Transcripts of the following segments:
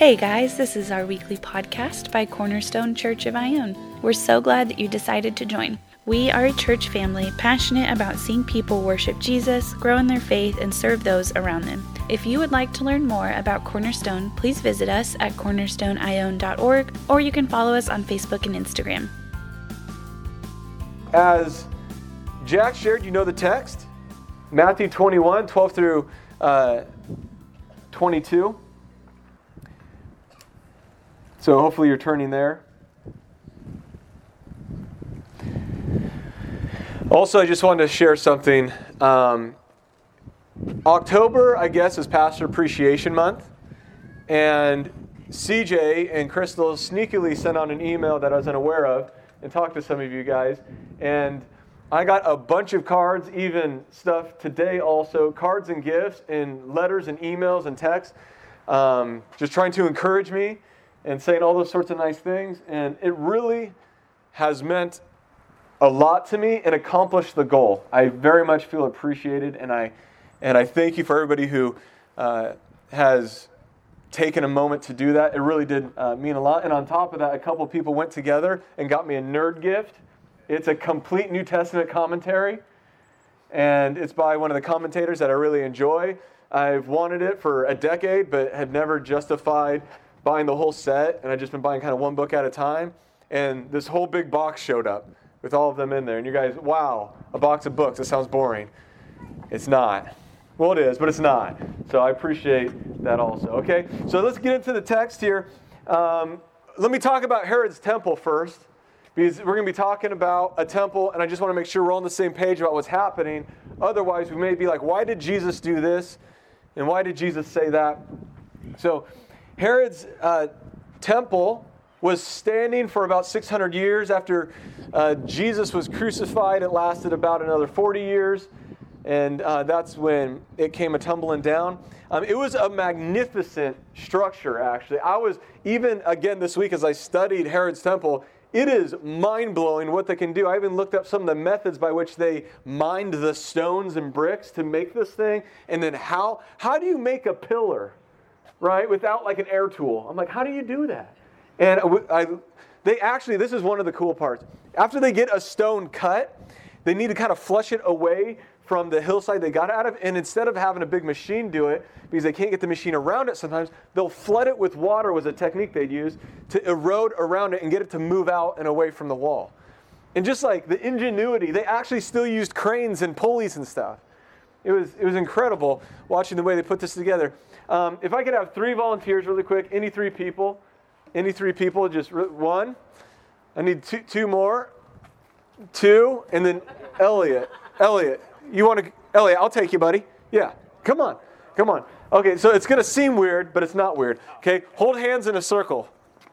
Hey guys, this is our weekly podcast by Cornerstone Church of Ione. We're so glad that you decided to join. We are a church family passionate about seeing people worship Jesus, grow in their faith, and serve those around them. If you would like to learn more about Cornerstone, please visit us at cornerstoneione.org, or you can follow us on Facebook and Instagram. As Jack shared, you know the text, Matthew 21, 12 through 22. So hopefully you're turning there. Also, I just wanted to share something. October, I guess, is Pastor Appreciation Month. And CJ and Crystal sneakily sent out an email that I was unaware of and talked to some of you guys. And I got a bunch of cards, even stuff today also, cards and gifts and letters and emails and texts, just trying to encourage me and saying all those sorts of nice things. And it really has meant a lot to me and accomplished the goal. I very much feel appreciated, and I thank you for everybody who has taken a moment to do that. It really did mean a lot. And on top of that, a couple people went together and got me a nerd gift. It's a complete New Testament commentary, and it's by one of the commentators that I really enjoy. I've wanted it for a decade, but had never justified buying the whole set, and I've just been buying kind of one book at a time. And this whole big box showed up with all of them in there. And you guys, wow, a box of books, that sounds boring. It's not. Well, it is, but it's not. So I appreciate that also. Okay, so let's get into the text here. Let me talk about Herod's temple first, because we're going to be talking about a temple, and I just want to make sure we're all on the same page about what's happening. Otherwise, we may be like, why did Jesus do this? And why did Jesus say that? So Herod's temple was standing for about 600 years. After Jesus was crucified, it lasted about another 40 years. And that's when it came a-tumbling down. It was a magnificent structure, actually. I was, even again this week as I studied Herod's temple, it is mind-blowing what they can do. I even looked up some of the methods by which they mined the stones and bricks to make this thing. And then how do you make a pillar, right, without like an air tool? I'm like, how do you do that? And they actually, this is one of the cool parts. After they get a stone cut, they need to kind of flush it away from the hillside they got out of. And instead of having a big machine do it, because they can't get the machine around it sometimes, they'll flood it with water was a technique they'd use to erode around it and get it to move out and away from the wall. And just like the ingenuity, they actually still used cranes and pulleys and stuff. It was incredible watching the way they put this together. If I could have 3 volunteers really quick, any 3 people, just one. I need two more. 2, and then Elliot, you want to? Elliot, I'll take you, buddy. Yeah, come on. Okay, so it's going to seem weird, but it's not weird. Okay, hold hands in a circle.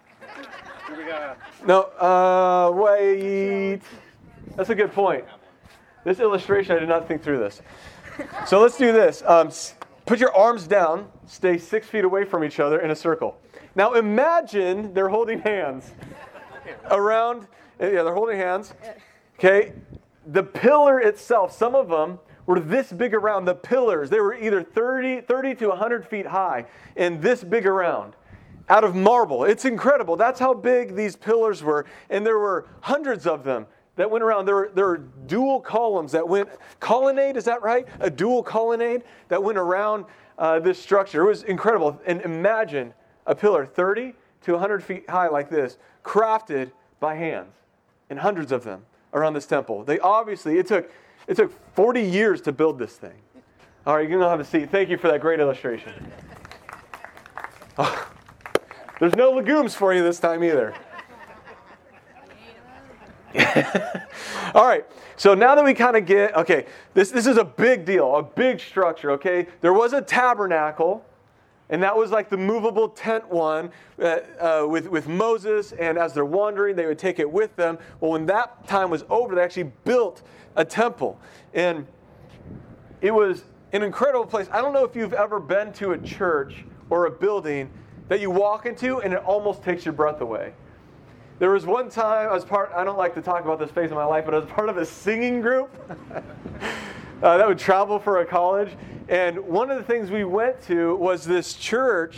No, wait. That's a good point. This illustration, I did not think through this. So let's do this. Put your arms down. Stay 6 feet away from each other in a circle. Now imagine they're holding hands around. Yeah, they're holding hands. Okay. The pillar itself, some of them were this big around. The pillars, they were either 30 to 100 feet high and this big around out of marble. It's incredible. That's how big these pillars were. And there were hundreds of them that went around. There were dual columns that went, colonnade, is that right? A dual colonnade that went around this structure. It was incredible. And imagine a pillar 30 to 100 feet high like this, crafted by hands, and hundreds of them around this temple. They obviously, it took 40 years to build this thing. All right, you're going to have a seat. Thank you for that great illustration. Oh, there's no legumes for you this time either. All right, so now that we kind of get, okay, this is a big deal, a big structure, okay? There was a tabernacle, and that was like the movable tent one with Moses, and as they're wandering, they would take it with them. Well, when that time was over, they actually built a temple, and it was an incredible place. I don't know if you've ever been to a church or a building that you walk into and it almost takes your breath away. There was one time I don't like to talk about this phase of my life, but I was part of a singing group that would travel for a college. And one of the things we went to was this church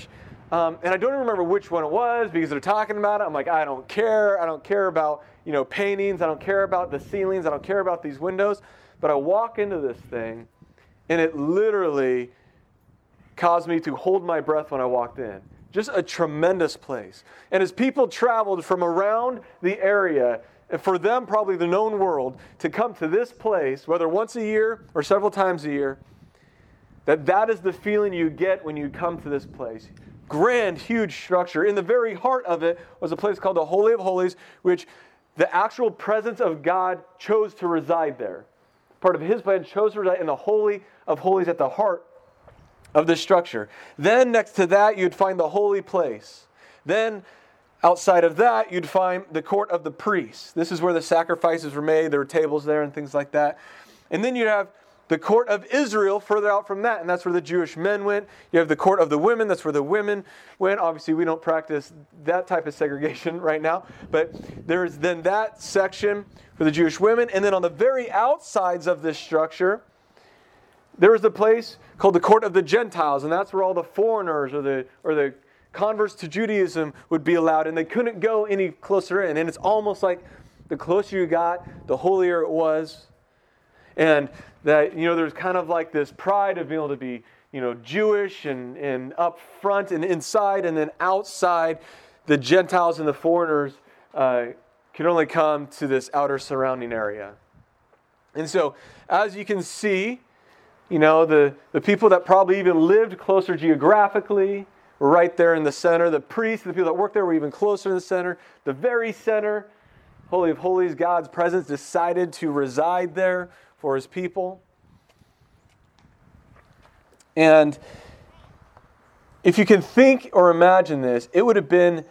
And I don't even remember which one it was because they're talking about it. I'm like, I don't care. I don't care about, paintings. I don't care about the ceilings. I don't care about these windows. But I walk into this thing, and it literally caused me to hold my breath when I walked in. Just a tremendous place. And as people traveled from around the area, and for them probably the known world, to come to this place, whether once a year or several times a year, that is the feeling you get when you come to this place. Grand, huge structure. In the very heart of it was a place called the Holy of Holies, which the actual presence of God chose to reside there. Part of His plan chose to reside in the Holy of Holies at the heart of this structure. Then next to that, you'd find the holy place. Then outside of that, you'd find the court of the priests. This is where the sacrifices were made. There were tables there and things like that. And then you'd have the court of Israel further out from that, and that's where the Jewish men went. You have the court of the women. That's where the women went. Obviously, we don't practice that type of segregation right now, but there's then that section for the Jewish women. And then on the very outsides of this structure, there was the place called the court of the Gentiles, and that's where all the foreigners or the converts to Judaism would be allowed, and they couldn't go any closer in. And it's almost like the closer you got, the holier it was. And that, there's kind of like this pride of being able to be, Jewish and up front and inside, and then outside, the Gentiles and the foreigners could only come to this outer surrounding area. And so, as you can see, the people that probably even lived closer geographically were right there in the center. The priests, the people that worked there were even closer in the center. The very center, Holy of Holies, God's presence decided to reside there for His people. And if you can think or imagine this, it would have been,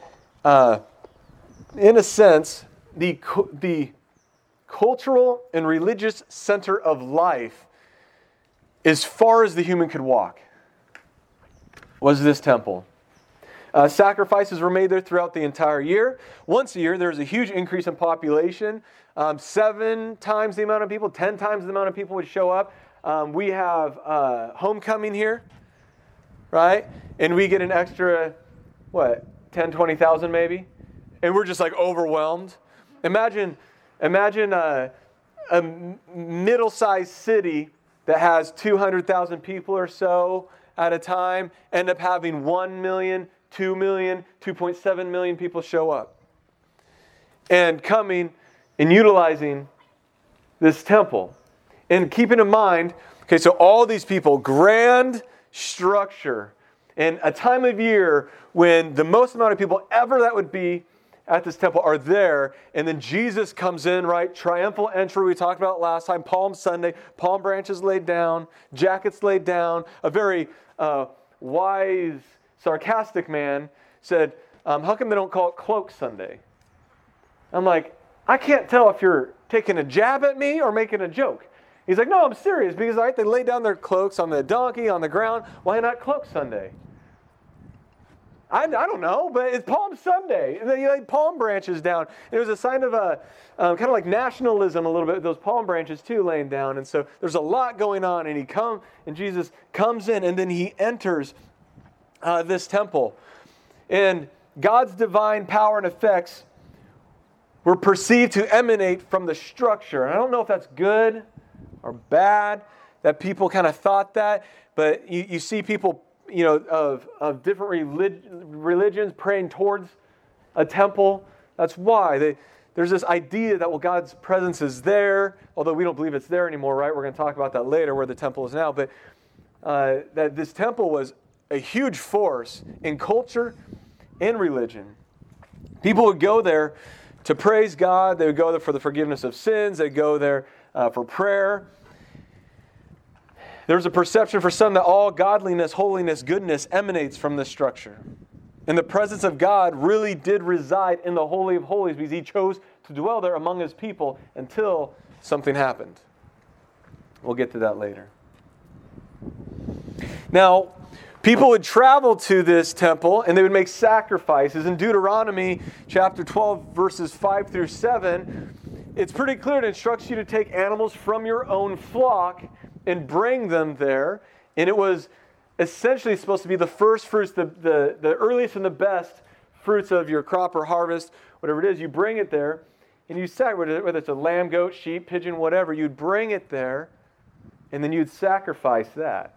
in a sense, the cultural and religious center of life as far as the human could walk, was this temple. Sacrifices were made there throughout the entire year. Once a year, there was a huge increase in population. 7 times the amount of people, 10 times the amount of people would show up. We have homecoming here, right? And we get an extra, 10, 20,000 maybe? And we're just like overwhelmed. Imagine a middle-sized city that has 200,000 people or so at a time, end up having 1 million, 2 million, 2.7 million people show up. And coming and utilizing this temple. And keeping in mind, so all these people, grand structure, and a time of year when the most amount of people ever that would be at this temple are there, and then Jesus comes in, right? Triumphal entry, we talked about last time, Palm Sunday, palm branches laid down, jackets laid down. A very wise, sarcastic man said, how come they don't call it Cloak Sunday? I'm like, I can't tell if you're taking a jab at me or making a joke. He's like, no, I'm serious, because they lay down their cloaks on the donkey, on the ground. Why not Cloak Sunday? I don't know, but it's Palm Sunday. And they laid palm branches down. It was a sign of kind of like nationalism a little bit, those palm branches too laying down. And so there's a lot going on. And Jesus comes in, and then He enters this temple. And God's divine power and effects were perceived to emanate from the structure. And I don't know if that's good or bad, that people kind of thought that. But you see people of different religions praying towards a temple. That's why. There's this idea that, God's presence is there, although we don't believe it's there anymore, right? We're going to talk about that later, where the temple is now. But that this temple was a huge force in culture and religion. People would go there to praise God. They would go there for the forgiveness of sins. They'd go there for prayer. There's a perception for some that all godliness, holiness, goodness emanates from this structure. And the presence of God really did reside in the Holy of Holies because He chose to dwell there among His people until something happened. We'll get to that later. Now, people would travel to this temple and they would make sacrifices. In Deuteronomy chapter 12, verses 5 through 7, it's pretty clear. It instructs you to take animals from your own flock and bring them there. And it was essentially supposed to be the first fruits, the earliest and the best fruits of your crop or harvest, whatever it is. You bring it there, and you sacrifice, whether it's a lamb, goat, sheep, pigeon, whatever, you'd bring it there, and then you'd sacrifice that.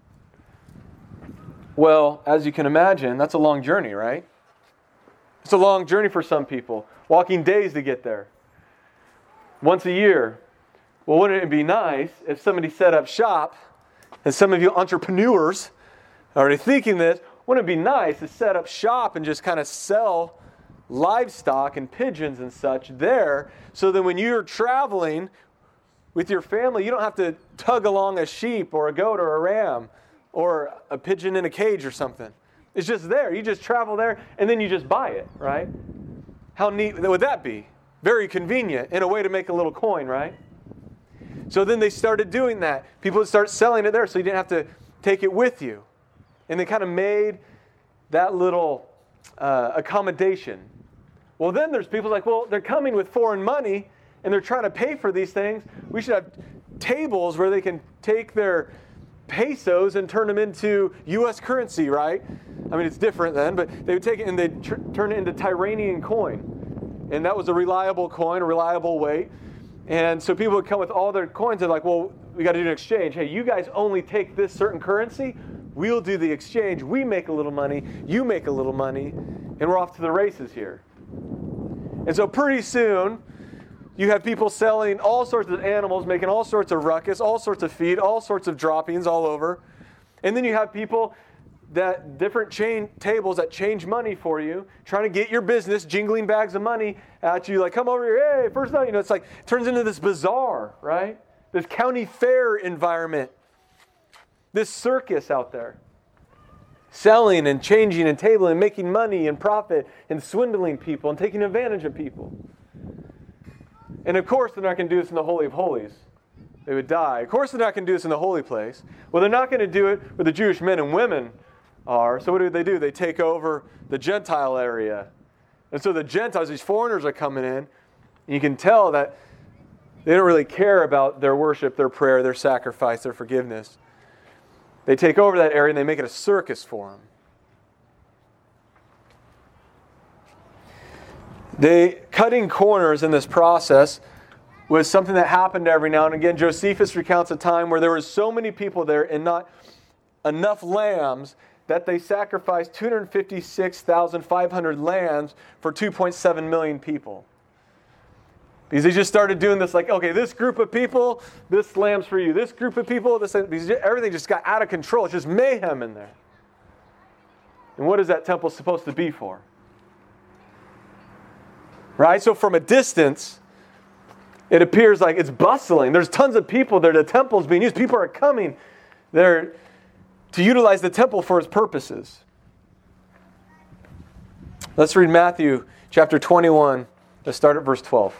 Well, as you can imagine, that's a long journey, right? It's a long journey for some people, walking days to get there. Once a year. Well, wouldn't it be nice if somebody set up shop, and some of you entrepreneurs are already thinking this, wouldn't it be nice to set up shop and just kind of sell livestock and pigeons and such there, so that when you're traveling with your family, you don't have to tug along a sheep or a goat or a ram or a pigeon in a cage or something. It's just there. You just travel there, and then you just buy it, right? How neat would that be? Very convenient, in a way to make a little coin, right? So then they started doing that. People would start selling it there, so you didn't have to take it with you. And they kind of made that little accommodation. Well, then there's people like, well, they're coming with foreign money, and they're trying to pay for these things. We should have tables where they can take their pesos and turn them into U.S. currency, right? I mean, it's different then, but they would take it and they'd turn it into Tyranian coin. And that was a reliable coin, a reliable weight. And so people would come with all their coins. They're like, well, we got to do an exchange. Hey, you guys only take this certain currency. We'll do the exchange. We make a little money. You make a little money. And we're off to the races here. And so pretty soon, you have people selling all sorts of animals, making all sorts of ruckus, all sorts of feed, all sorts of droppings all over. And then you have people that different tables that change money for you, trying to get your business, jingling bags of money at you, like, come over here, hey, first night. It's like, it turns into this bazaar, right? This county fair environment. This circus out there. Selling and changing and tabling and making money and profit and swindling people and taking advantage of people. And of course, they're not going to do this in the Holy of Holies. They would die. Of course, they're not going to do this in the holy place. Well, they're not going to do it where the Jewish men and women are. So what do? They take over the Gentile area. And so the Gentiles, these foreigners are coming in. And you can tell that they don't really care about their worship, their prayer, their sacrifice, their forgiveness. They take over that area and they make it a circus for them. Cutting corners in this process was something that happened every now and again. Josephus recounts a time where there were so many people there and not enough lambs that they sacrificed 256,500 lambs for 2.7 million people. Because they just started doing this like, okay, this group of people, this lamb's for you. This group of people, everything just got out of control. It's just mayhem in there. And what is that temple supposed to be for? Right? So from a distance, it appears like it's bustling. There's tons of people there. The temple's being used. People are coming there to utilize the temple for its purposes. Let's read Matthew chapter 21. Let's start at verse 12.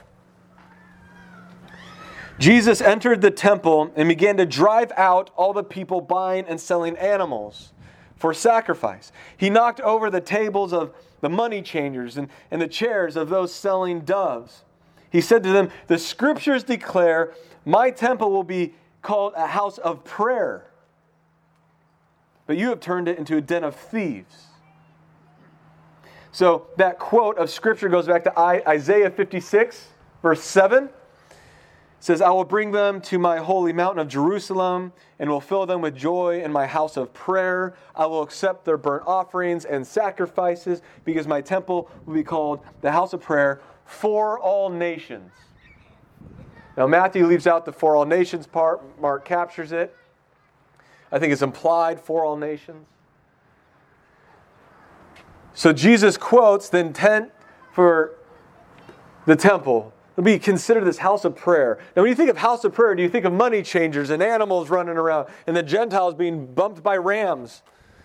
Jesus entered the temple and began to drive out all the people buying and selling animals for sacrifice. He knocked over the tables of the money changers and the chairs of those selling doves. He said to them, the scriptures declare, my temple will be called a house of prayer, but you have turned it into a den of thieves. So that quote of scripture goes back to Isaiah 56, verse 7. It says, I will bring them to my holy mountain of Jerusalem and will fill them with joy in my house of prayer. I will accept their burnt offerings and sacrifices because my temple will be called the house of prayer for all nations. Now Matthew leaves out the for all nations part. Mark captures it. I think it's implied for all nations. So Jesus quotes the intent for the temple. It'll be considered this house of prayer. Now when you think of house of prayer, do you think of money changers and animals running around and the Gentiles being bumped by rams?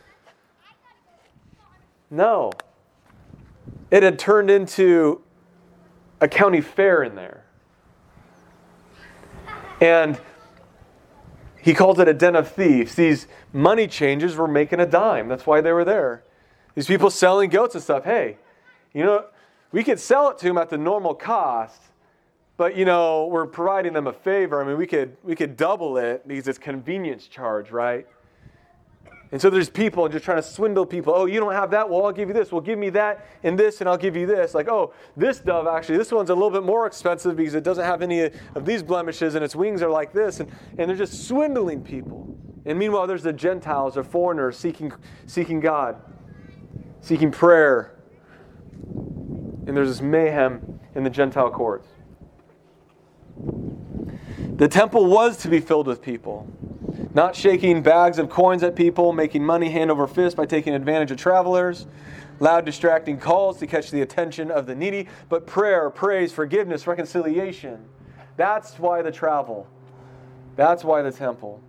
No. It had turned into a county fair in there. And he calls it a den of thieves. These money changers were making a dime. That's why they were there. These people selling goats and stuff. Hey, we could sell it to them at the normal cost, but we're providing them a favor. I mean, we could double it because it's convenience charge, right? And so there's people just trying to swindle people. Oh, you don't have that? Well, I'll give you this. Well, give me that and this, and I'll give you this. Like, oh, this dove, actually, this one's a little bit more expensive because it doesn't have any of these blemishes, and its wings are like this. And they're just swindling people. And meanwhile, there's the Gentiles or foreigners seeking God, seeking prayer. And there's this mayhem in the Gentile courts. The temple was to be filled with people. Not shaking bags of coins at people, making money hand over fist by taking advantage of travelers, loud distracting calls to catch the attention of the needy, but prayer, praise, forgiveness, reconciliation. That's why the travel. That's why the temple.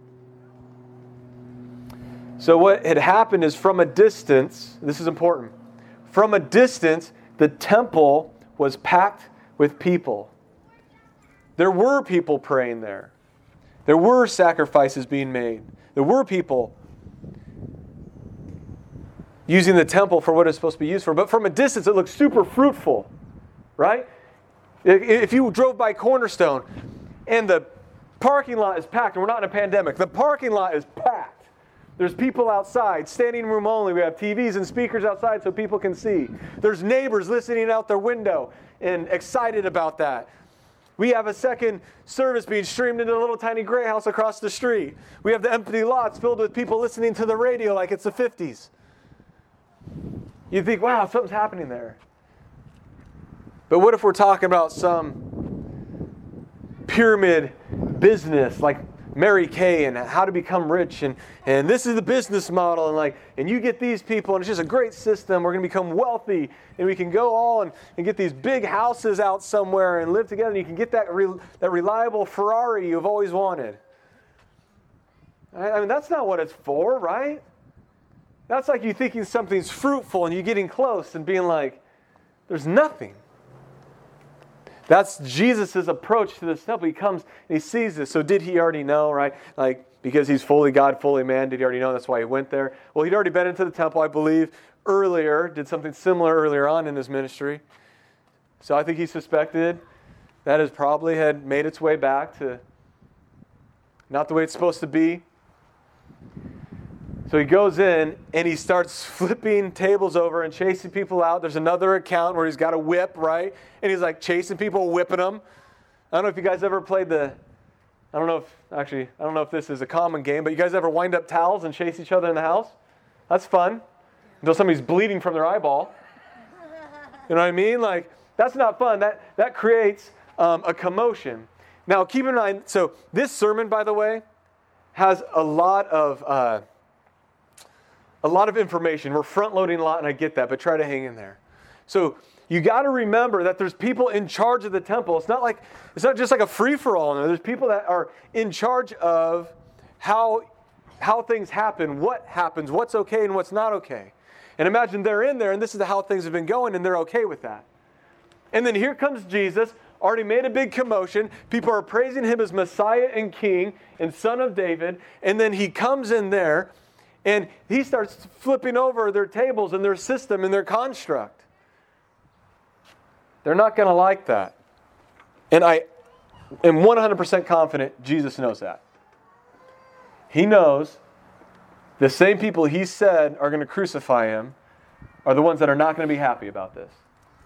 So what had happened is from a distance, this is important, from a distance, the temple was packed with people. There were people praying there. There were sacrifices being made. There were people using the temple for what it's supposed to be used for. But from a distance, it looked super fruitful, right? If you drove by Cornerstone and the parking lot is packed, and we're not in a pandemic, the parking lot is packed. There's people outside, standing room only. We have TVs and speakers outside so people can see. There's neighbors listening out their window and excited about that. We have a second service being streamed into a little tiny gray house across the street. We have the empty lots filled with people listening to the radio like it's the 50s. You think, wow, something's happening there. But what if we're talking about some pyramid business like Mary Kay and how to become rich and this is the business model and you get these people and it's just a great system. We're going to become wealthy and we can go all and get these big houses out somewhere and live together and you can get that reliable Ferrari you've always wanted. I mean, that's not what it's for, right? That's like you thinking something's fruitful and you getting close and being like, there's nothing. That's Jesus' approach to this temple. He comes and he sees this. So did he already know, right? Like, because he's fully God, fully man, did he already know? That's why he went there. Well, he'd already been into the temple, I believe, earlier, did something similar earlier on in his ministry. So I think he suspected that it probably had made its way back to not the way it's supposed to be. So he goes in and he starts flipping tables over and chasing people out. There's another account where he's got a whip, right? And he's like chasing people, whipping them. I don't know if you guys ever played I don't know if this is a common game, but you guys ever wind up towels and chase each other in the house? That's fun. Until somebody's bleeding from their eyeball. You know what I mean? Like, that's not fun. That creates a commotion. Now, keep in mind, so this sermon, by the way, has a lot of information. We're front-loading a lot, and I get that, but try to hang in there. So you got to remember that there's people in charge of the temple. It's not just like a free-for-all in there. There's people that are in charge of how things happen, what happens, what's okay and what's not okay. And imagine they're in there, and this is how things have been going, and they're okay with that. And then here comes Jesus, already made a big commotion. People are praising him as Messiah and King and Son of David. And then he comes in there, and he starts flipping over their tables and their system and their construct. They're not going to like that. And I am 100% confident Jesus knows that. He knows the same people he said are going to crucify him are the ones that are not going to be happy about this.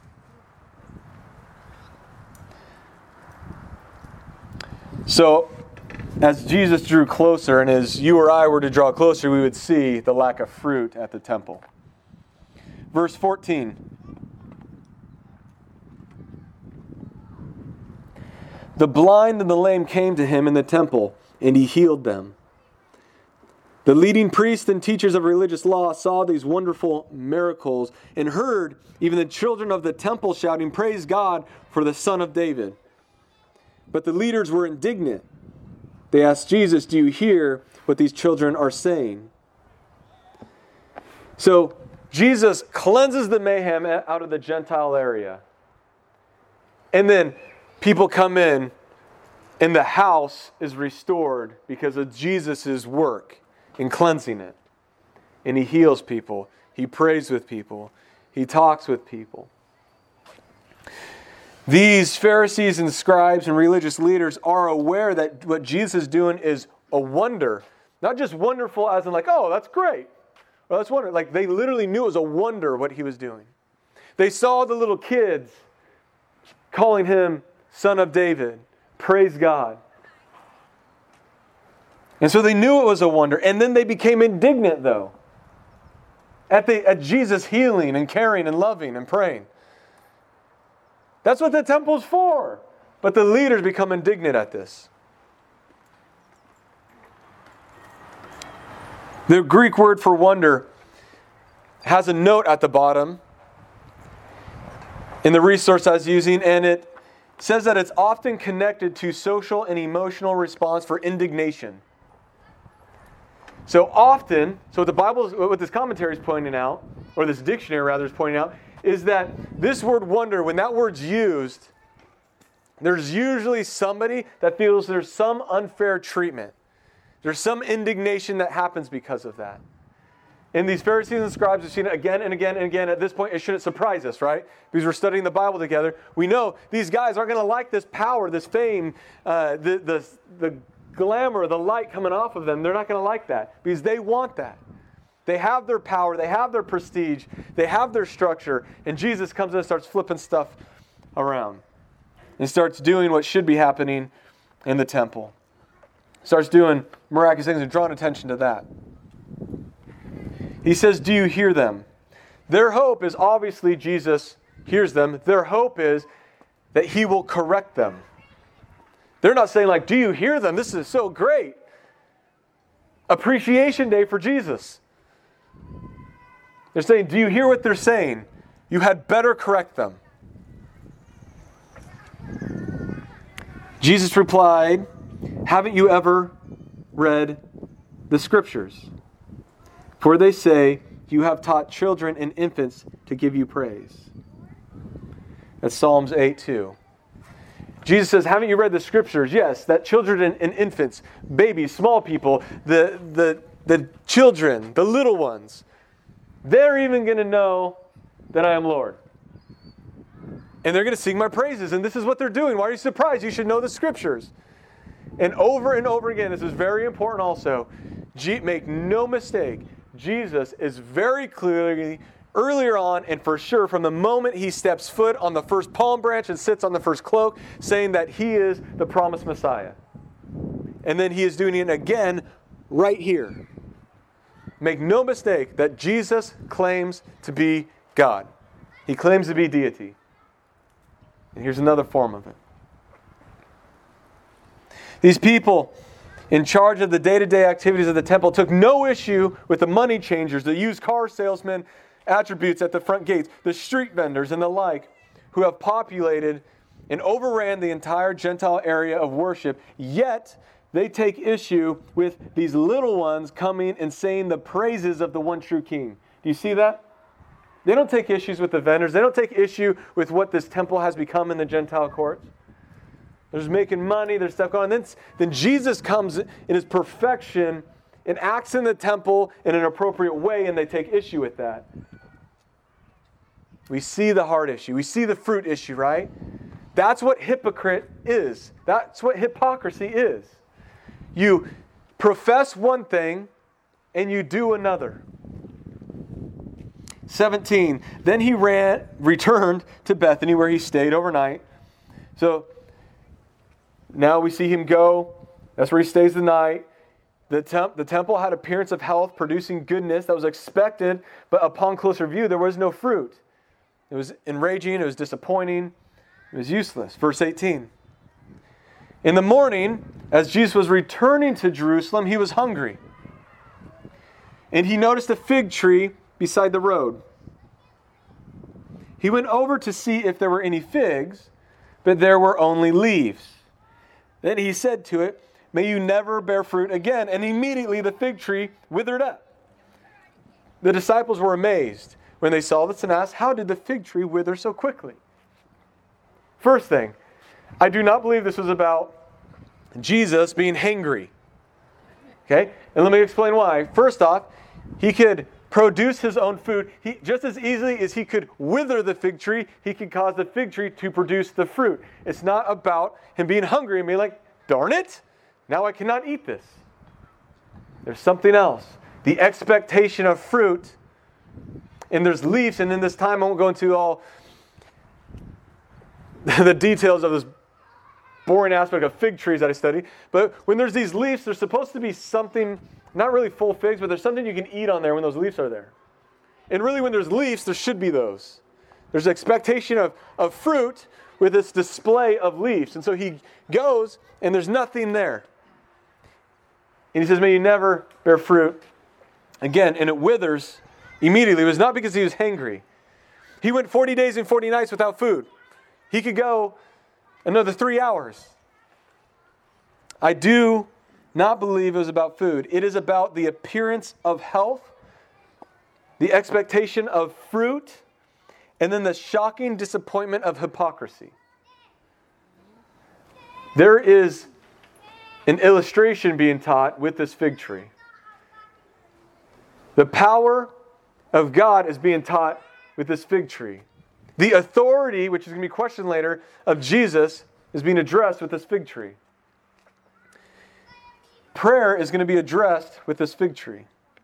So, as Jesus drew closer, and as you or I were to draw closer, we would see the lack of fruit at the temple. Verse 14. The blind and the lame came to him in the temple, and he healed them. The leading priests and teachers of religious law saw these wonderful miracles and heard even the children of the temple shouting, "Praise God for the Son of David." But the leaders were indignant. They asked Jesus, "Do you hear what these children are saying?" So Jesus cleanses the mayhem out of the Gentile area. And then people come in and the house is restored because of Jesus' work in cleansing it. And he heals people. He prays with people. He talks with people. These Pharisees and scribes and religious leaders are aware that what Jesus is doing is a wonder. Not just wonderful as in like, oh, that's great. Well, that's wonderful. Like they literally knew it was a wonder what he was doing. They saw the little kids calling him Son of David. Praise God. And so they knew it was a wonder. And then they became indignant, though, at Jesus healing and caring and loving and praying. That's what the temple's for. But the leaders become indignant at this. The Greek word for wonder has a note at the bottom in the resource I was using, and it says that it's often connected to social and emotional response for indignation. So often, so what this commentary is pointing out, or this dictionary rather is pointing out, is that this word wonder, when that word's used, there's usually somebody that feels there's some unfair treatment. There's some indignation that happens because of that. And these Pharisees and scribes have seen it again and again and again. At this point, it shouldn't surprise us, right? Because we're studying the Bible together. We know these guys aren't going to like this power, this fame, the glamour, the light coming off of them. They're not going to like that because they want that. They have their power. They have their prestige. They have their structure. And Jesus comes in and starts flipping stuff around and starts doing what should be happening in the temple. Starts doing miraculous things and drawing attention to that. He says, do you hear them? Their hope is obviously Jesus hears them. Their hope is that he will correct them. They're not saying like, do you hear them? This is so great. Appreciation day for Jesus. They're saying, do you hear what they're saying? You had better correct them. Jesus replied, haven't you ever read the Scriptures? For they say, you have taught children and infants to give you praise. That's Psalms 8:2. Jesus says, haven't you read the Scriptures? Yes, that children and infants, babies, small people, the children, the little ones, they're even going to know that I am Lord. And they're going to sing my praises. And this is what they're doing. Why are you surprised? You should know the Scriptures. And over again, this is very important also. Make no mistake, Jesus is very clearly, earlier on, and for sure from the moment he steps foot on the first palm branch and sits on the first cloak, saying that he is the promised Messiah. And then he is doing it again right here. Make no mistake that Jesus claims to be God. He claims to be deity. And here's another form of it. These people in charge of the day-to-day activities of the temple took no issue with the money changers, the used car salesmen, attributes at the front gates, the street vendors and the like, who have populated and overran the entire Gentile area of worship. Yet they take issue with these little ones coming and saying the praises of the one true King. Do you see that? They don't take issues with the vendors. They don't take issue with what this temple has become in the Gentile courts. There's making money, there's stuff going on. Then Jesus comes in his perfection and acts in the temple in an appropriate way, and they take issue with that. We see the heart issue. We see the fruit issue, right? That's what hypocrite is. That's what hypocrisy is. You profess one thing and you do another. 17. Then he returned to Bethany where he stayed overnight. So now we see him go. That's where he stays the night. The temple had appearance of health, producing goodness that was expected, but upon closer view, there was no fruit. It was enraging, it was disappointing, it was useless. Verse 18. In the morning, as Jesus was returning to Jerusalem, he was hungry. And he noticed a fig tree beside the road. He went over to see if there were any figs, but there were only leaves. Then he said to it, may you never bear fruit again. And immediately the fig tree withered up. The disciples were amazed when they saw this and asked, how did the fig tree wither so quickly? First thing, I do not believe this was about Jesus being hangry. Okay? And let me explain why. First off, he could produce his own food. Just as easily as he could wither the fig tree, he could cause the fig tree to produce the fruit. It's not about him being hungry and being like, darn it, now I cannot eat this. There's something else. The expectation of fruit. And there's leaves, and in this time I won't go into all the details of this boring aspect of fig trees that I study. But when there's these leaves, there's supposed to be something, not really full figs, but there's something you can eat on there when those leaves are there. And really when there's leaves, there should be those. There's expectation of fruit with this display of leaves. And so he goes, and there's nothing there. And he says, may you never bear fruit again. And it withers immediately. It was not because he was hangry. He went 40 days and 40 nights without food. He could go another 3 hours. I do not believe it was about food. It is about the appearance of health, the expectation of fruit, and then the shocking disappointment of hypocrisy. There is an illustration being taught with this fig tree. The power of God is being taught with this fig tree. The authority, which is going to be questioned later, of Jesus is being addressed with this fig tree. Prayer is going to be addressed with this fig tree.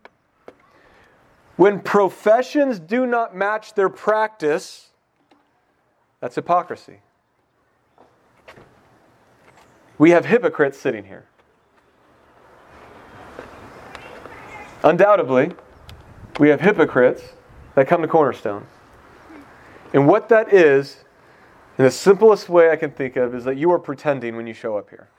When professions do not match their practice, that's hypocrisy. We have hypocrites sitting here. Undoubtedly, we have hypocrites that come to Cornerstone. And what that is, in the simplest way I can think of, is that you are pretending when you show up here.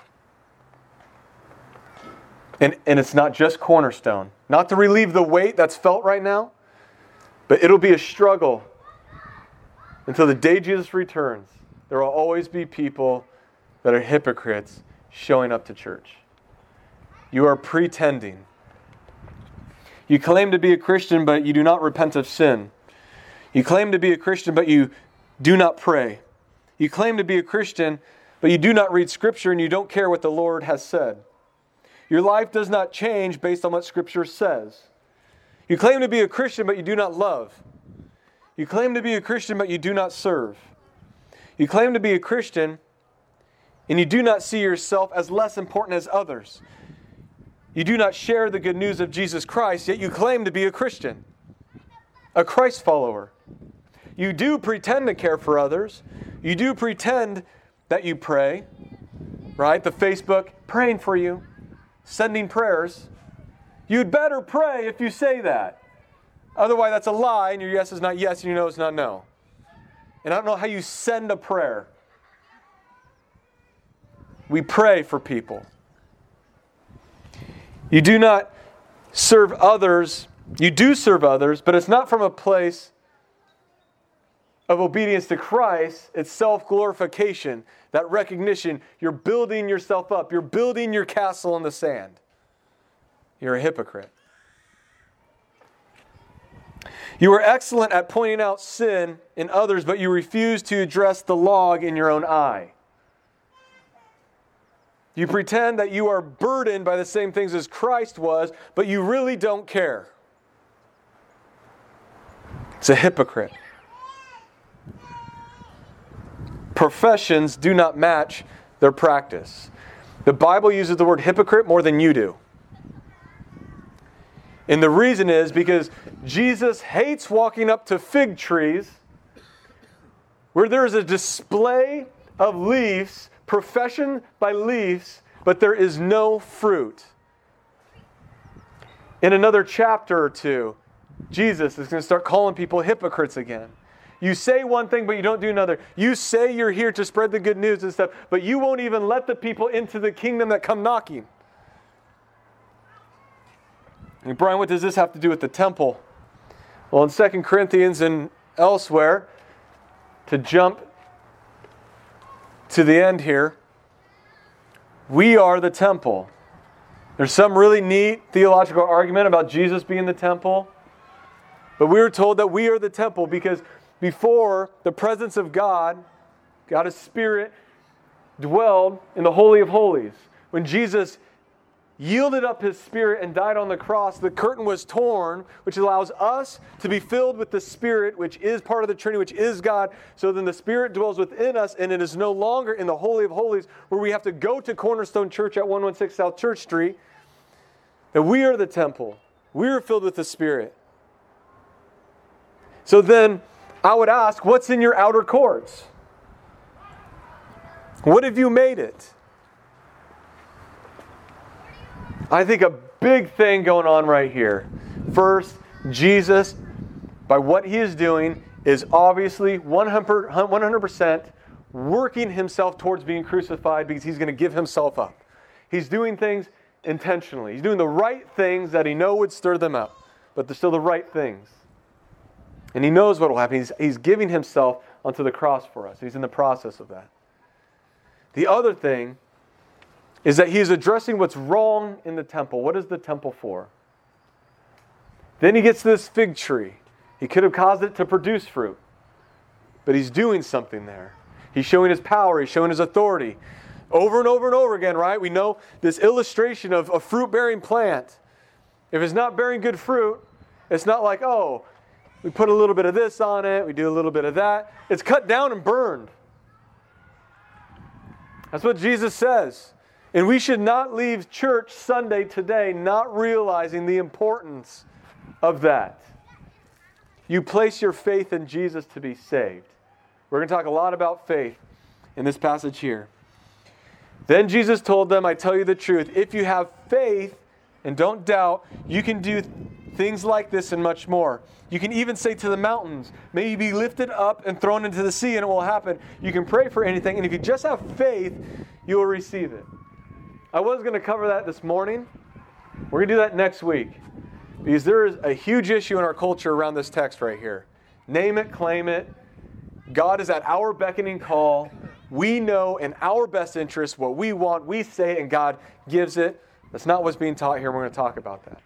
And it's not just Cornerstone. Not to relieve the weight that's felt right now, but it'll be a struggle until the day Jesus returns. There will always be people that are hypocrites showing up to church. You are pretending. You claim to be a Christian, but you do not repent of sin. You claim to be a Christian, but you do not pray. You claim to be a Christian, but you do not read Scripture and you don't care what the Lord has said. Your life does not change based on what Scripture says. You claim to be a Christian, but you do not love. You claim to be a Christian, but you do not serve. You claim to be a Christian, and you do not see yourself as less important as others. You do not share the good news of Jesus Christ, yet you claim to be a Christian, a Christ follower. You do pretend to care for others. You do pretend that you pray, right? The Facebook, praying for you, sending prayers. You'd better pray if you say that. Otherwise, that's a lie, and your yes is not yes, and your no is not no. And I don't know how you send a prayer. We pray for people. You do not serve others. You do serve others, but it's not from a place of obedience to Christ. It's self-glorification, that recognition. You're building yourself up. You're building your castle in the sand. You're a hypocrite. You are excellent at pointing out sin in others, but you refuse to address the log in your own eye. You pretend that you are burdened by the same things as Christ was, but you really don't care. It's a hypocrite. Professions do not match their practice. The Bible uses the word hypocrite more than you do. And the reason is because Jesus hates walking up to fig trees where there is a display of leaves, profession by leaves, but there is no fruit. In another chapter or two, Jesus is going to start calling people hypocrites again. You say one thing, but you don't do another. You say you're here to spread the good news and stuff, but you won't even let the people into the kingdom that come knocking. And Brian, what does this have to do with the temple? Well, in 2 Corinthians and elsewhere, to jump to the end here, we are the temple. There's some really neat theological argument about Jesus being the temple. But we were told that we are the temple because before the presence of God, God's Spirit, dwelled in the Holy of Holies. When Jesus yielded up His Spirit and died on the cross, the curtain was torn, which allows us to be filled with the Spirit, which is part of the Trinity, which is God. So then the Spirit dwells within us, and it is no longer in the Holy of Holies where we have to go to Cornerstone Church at 116 South Church Street That we are the temple. We are filled with the Spirit. So then, I would ask, what's in your outer courts? What have you made it? I think a big thing going on right here. First, Jesus, by what He is doing, is obviously 100% working Himself towards being crucified because He's going to give Himself up. He's doing things intentionally. He's doing the right things that He knows would stir them up, but they're still the right things. And He knows what will happen. He's giving Himself onto the cross for us. He's in the process of that. The other thing is that He is addressing what's wrong in the temple. What is the temple for? Then He gets to this fig tree. He could have caused it to produce fruit, but He's doing something there. He's showing His power. He's showing His authority. Over and over and over again, right? We know this illustration of a fruit-bearing plant. If it's not bearing good fruit, it's not like, oh, we put a little bit of this on it, we do a little bit of that. It's cut down and burned. That's what Jesus says. And we should not leave church Sunday today not realizing the importance of that. You place your faith in Jesus to be saved. We're going to talk a lot about faith in this passage here. Then Jesus told them, I tell you the truth, if you have faith and don't doubt, you can do things like this and much more. You can even say to the mountains, may you be lifted up and thrown into the sea, and it will happen. You can pray for anything, and if you just have faith, you will receive it. I was going to cover that this morning. We're going to do that next week, because there is a huge issue in our culture around this text right here. Name it, claim it. God is at our beckoning call. We know in our best interest what we want. We say it, and God gives it. That's not what's being taught here. We're going to talk about that.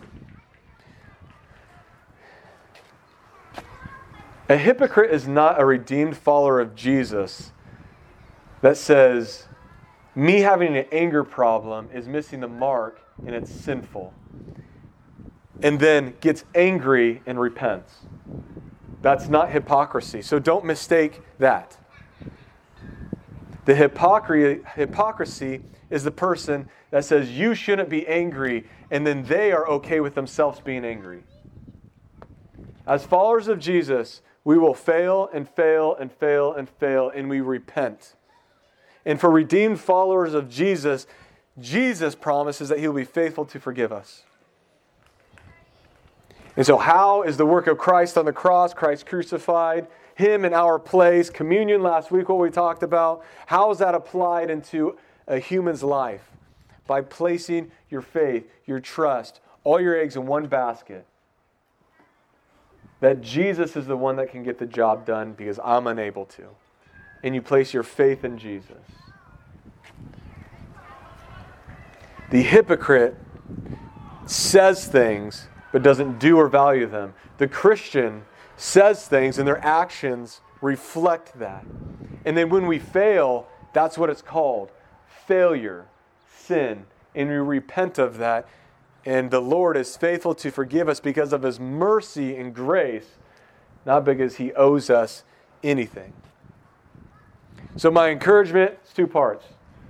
A hypocrite is not a redeemed follower of Jesus that says, me having an anger problem is missing the mark and it's sinful, and then gets angry and repents. That's not hypocrisy. So don't mistake that. The hypocrisy is the person that says you shouldn't be angry, and then they are okay with themselves being angry. As followers of Jesus, we will fail and fail and fail and fail, and we repent. And for redeemed followers of Jesus, Jesus promises that He will be faithful to forgive us. And so how is the work of Christ on the cross, Christ crucified, Him in our place, communion last week, what we talked about, how is that applied into a human's life? By placing your faith, your trust, all your eggs in one basket. That Jesus is the one that can get the job done because I'm unable to. And you place your faith in Jesus. The hypocrite says things but doesn't do or value them. The Christian says things and their actions reflect that. And then when we fail, that's what it's called. Failure, sin. And we repent of that. And the Lord is faithful to forgive us because of His mercy and grace, not because He owes us anything. So my encouragement is two parts.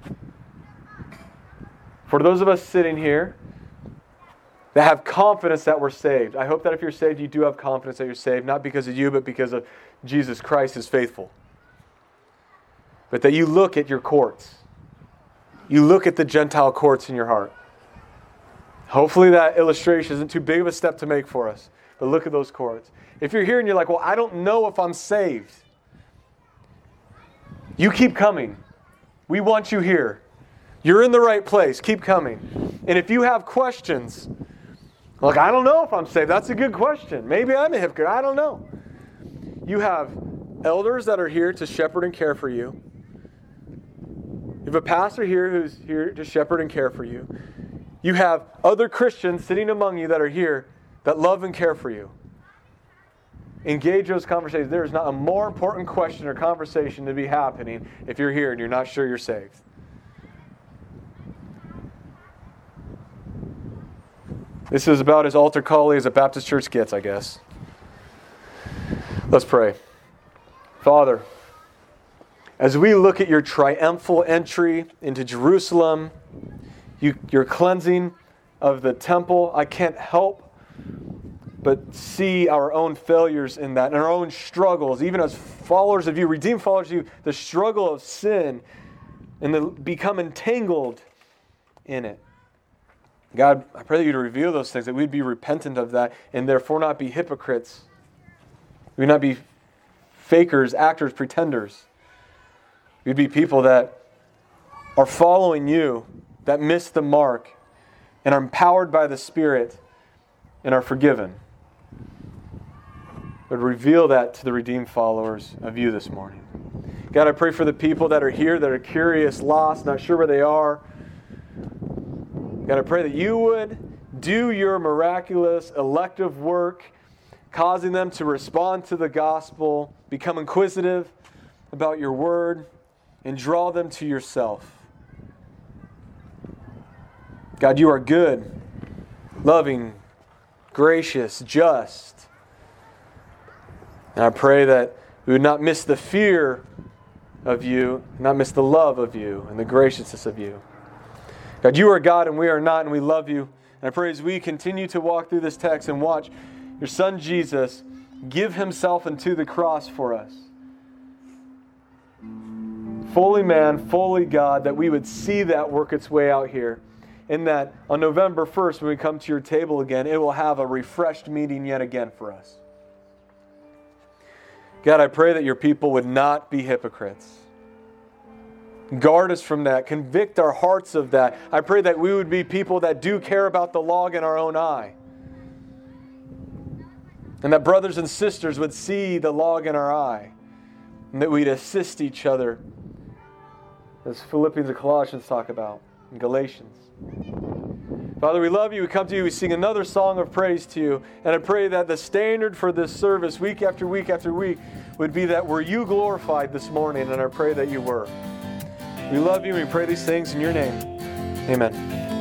For those of us sitting here that have confidence that we're saved, I hope that if you're saved, you do have confidence that you're saved, not because of you, but because of Jesus Christ is faithful. But that you look at your courts. You look at the Gentile courts in your heart. Hopefully that illustration isn't too big of a step to make for us. But look at those courts. If you're here and you're like, well, I don't know if I'm saved. You keep coming. We want you here. You're in the right place. Keep coming. And if you have questions, like, I don't know if I'm saved. That's a good question. Maybe I'm a hypocrite. I don't know. You have elders that are here to shepherd and care for you. You have a pastor here who's here to shepherd and care for you. You have other Christians sitting among you that are here that love and care for you. Engage those conversations. There is not a more important question or conversation to be happening if you're here and you're not sure you're saved. This is about as altar call-y as a Baptist church gets, I guess. Let's pray. Father, as we look at your triumphal entry into Jerusalem, your cleansing, of the temple, I can't help but see our own failures in that and our own struggles, even as followers of you, redeemed followers of you, the struggle of sin and become entangled in it. God, I pray that you'd reveal those things, that we'd be repentant of that and therefore not be hypocrites. We'd not be fakers, actors, pretenders. We'd be people that are following you, that miss the mark, and are empowered by the Spirit and are forgiven. But reveal that to the redeemed followers of you this morning. God, I pray for the people that are here, that are curious, lost, not sure where they are. God, I pray that you would do your miraculous elective work, causing them to respond to the gospel, become inquisitive about your word, and draw them to yourself. God, you are good, loving, gracious, just. And I pray that we would not miss the fear of you, not miss the love of you and the graciousness of you. God, you are God and we are not, and we love you. And I pray as we continue to walk through this text and watch your Son Jesus give himself into the cross for us. Fully man, fully God, that we would see that work its way out here. And that on November 1st, when we come to your table again, it will have a refreshed meaning yet again for us. God, I pray that your people would not be hypocrites. Guard us from that. Convict our hearts of that. I pray that we would be people that do care about the log in our own eye. And that brothers and sisters would see the log in our eye. And that we'd assist each other. As Philippians and Colossians talk about. And Galatians. Father, we love you. We come to you. We sing another song of praise to you. And I pray that the standard for this service week after week after week would be that were you glorified this morning. And I pray that you were. We love you and we pray these things in your name. Amen.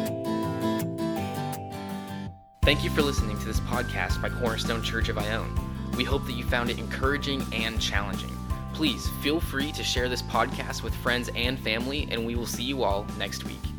Thank you for listening to this podcast by Cornerstone Church of Ione. We hope that you found it encouraging and challenging. Please feel free to share this podcast with friends and family, and we will see you all next week.